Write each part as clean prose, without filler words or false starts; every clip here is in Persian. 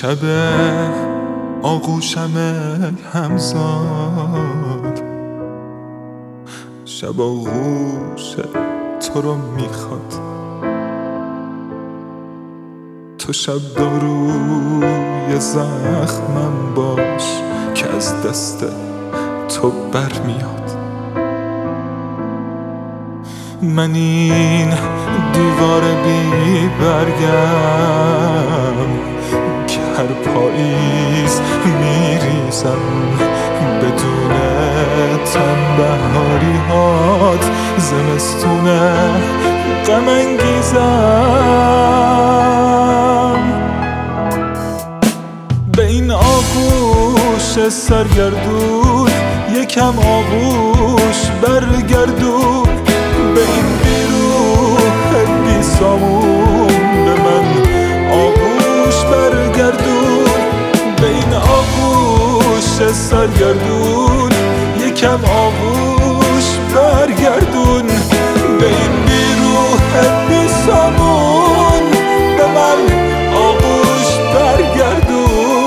شب آغوشم همزاد، شب آغوش تو رو میخواد. تو شب داروی زخمم باش که از دست تو برمیاد. من این دیوار بی برگم که هر پاییز میریزم بدون تنبهاری هات، زمستون غم انگیزم. به این آغوش سرگردون یکم آغوش برگردون، به این بیروح بی سامون به من آغوش برگردون. به این آغوش سرگردون یکم آغوش برگردون، به این بیروح بی سامون به من آغوش برگردون.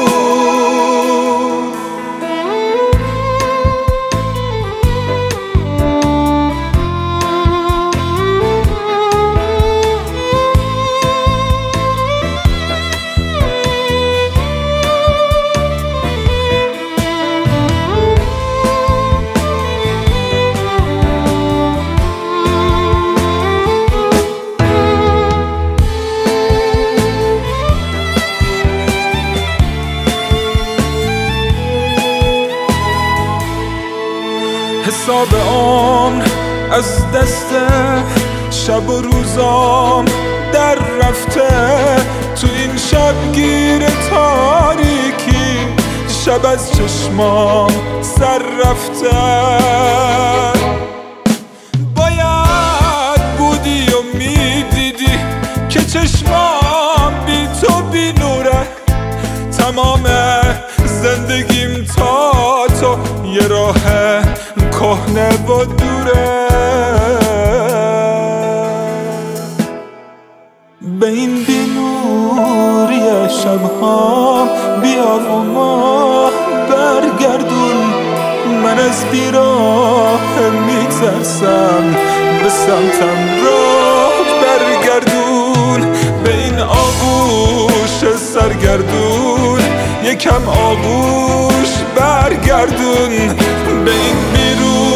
حساب عمر از دست شب و روزام در رفته، تو این شبگیر تاریکی شب از چشمام سر رفته. باید بودی و میدیدی که چشمام بی تو بی نوره، تمام زندگیم تا تو یه راه کهنه و دوره. به این بی‌نوری شبها بیا و ماه برگردون، من از بیراه میترسم به سمتم راه برگردون. به این آغوش سرگردون یکم آغوش برگردون، به این بیرون